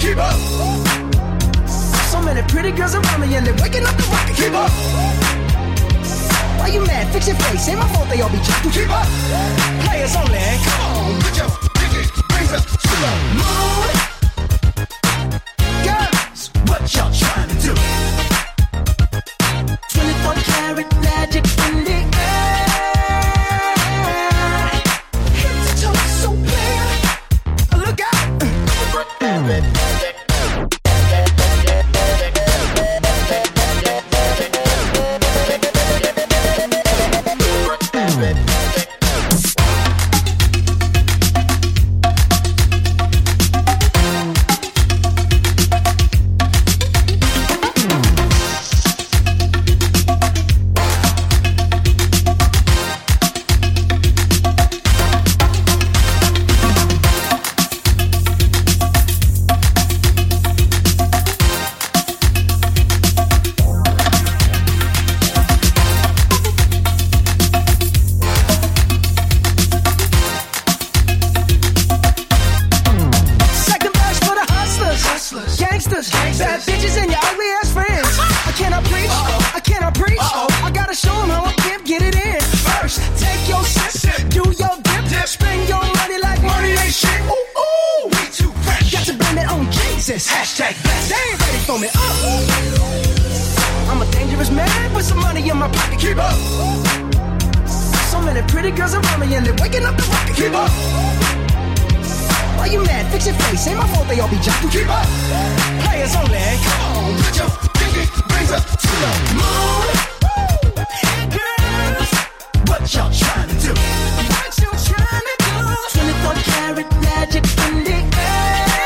Keep up. So many pretty girls around me and they're waking up the rocket. Keep up. Why you mad? Fix your face. Ain't my fault they all be jacking. Keep up. Players only. Come on, put your pinky rings up to the moon. Girls, what y'all trying to do? 24 karat magic in the air. Head to toe so clear. Look out. Hashtag blessed. They ain't ready for me. I'm a dangerous man with some money in my pocket. Keep up. So many pretty girls around me and they're waking up the rocket. Keep up. Why you mad? Fix your face. Ain't my fault they all be jocking. Keep up. Players only. Come on, put your pinky rings up to the moon. Hey girls, what y'all trying to do? What you trying to do? 24 karat magic in the air.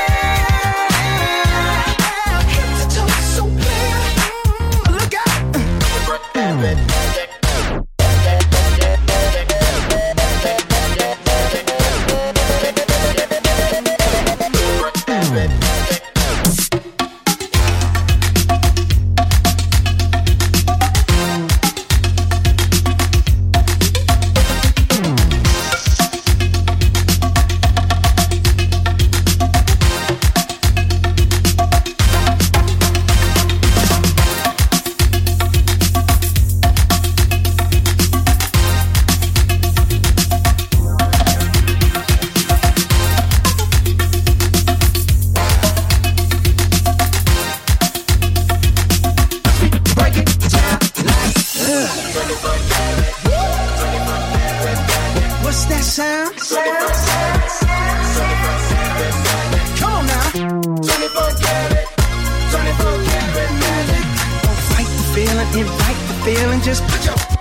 What's that sound? Come on now. 24 karat magic. Don't fight the feeling, invite the feeling. Just put your